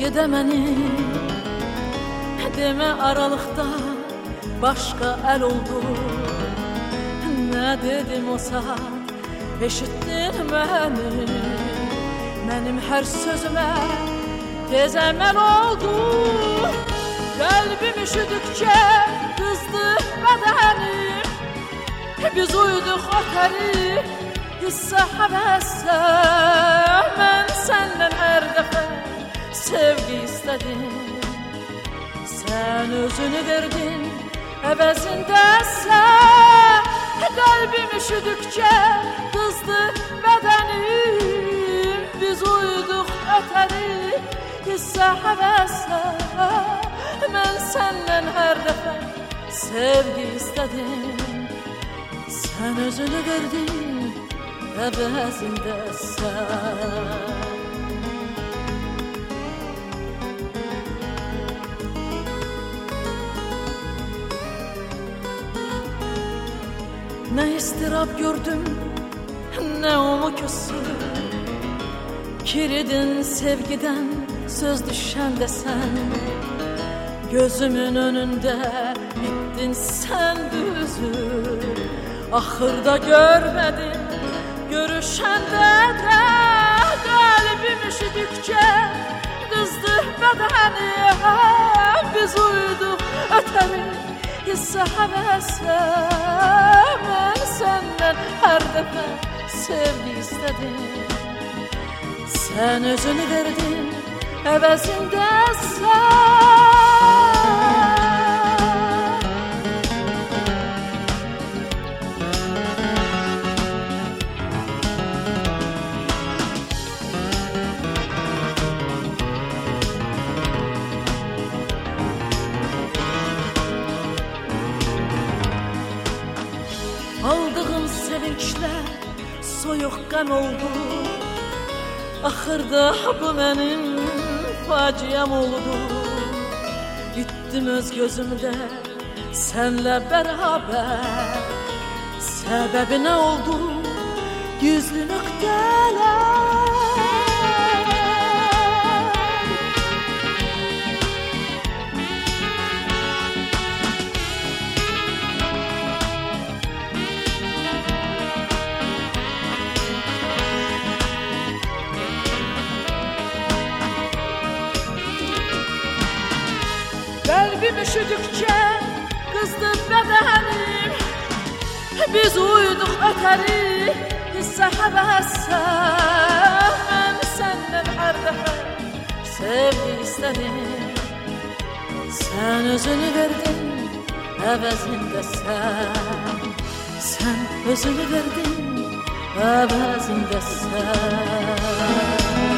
gedemenim. Deme aralıkta başka el oldu. Ne dedim o saat eşittin beni. Benim her sözüme tez emel oldu. Kalbim üşüdükçe kızdı bedenim. Biz uyduk oteli hisse hevesse. Ben senden her defa sevgi istedim. Sen özünü verdin əvəzindəsə. Kalbim üşüdükçe kızdı bedenim. Biz uyduq öteri hisse hevesse. Ben senden her defa sevgi istedim. Sen özünü verdin əvəzindəsə. Ne istirap gördüm, ne umutsuz. Kiridin sevgiden söz düşen de sen. Gözümün önünde bittin sen düzü. Ahırda görmedim, görüşende de. Kalbim üşüdükçe kızdı bedeni. Biz uyduk öteri hisse hevesse. Ben senden her defa sevgi istedim. Sen özünü verdin əvəzində sən. Aldığım sevinçler soyuq qəm oldu. Axırda bu mənim faciəm oldu. Gittim öz gözümdə sənlə bərabər. Səbəbi nə oldu? Gizli nöqtələr. Kalbim üşüdükçe kızdı bedenim. Biz uyduk öteri hisse hevesse. Ben senden her defa sevgi istedim. Sen özünü verdin əvəzində sən. Sen özünü verdin əvəzində sən.